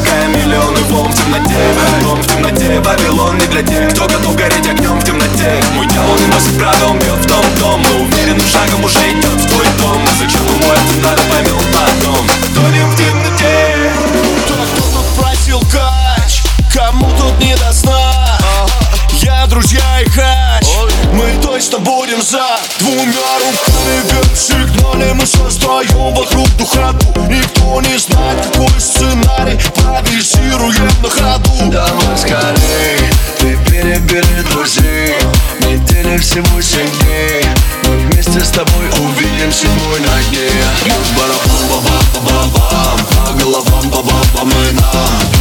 зажигаем миллионы волн в темноте. Дом в темноте, Вавилон не для тех, кто готов гореть огнем в темноте. Мой дьявол не носит правда, он бьет в том, мы уверенным шагом уже идет в твой дом. Но зачем ему это надо, поймем потом. Тонем в темноте. Кто тут просил кач, кому тут не до сна? Я, друзья и хач, мы точно будем за. Двумя руками вверх сигнали, мы создаем вокруг духоту. Никто не знает, какой сценарий, провизируем на ходу. Давай скорей, ты перебери друзей. Неделя всего 7 дней, мы вместе с тобой увидим 7-й на дне. Барабам-бабам-бабам, по головам бабам-бам и нам.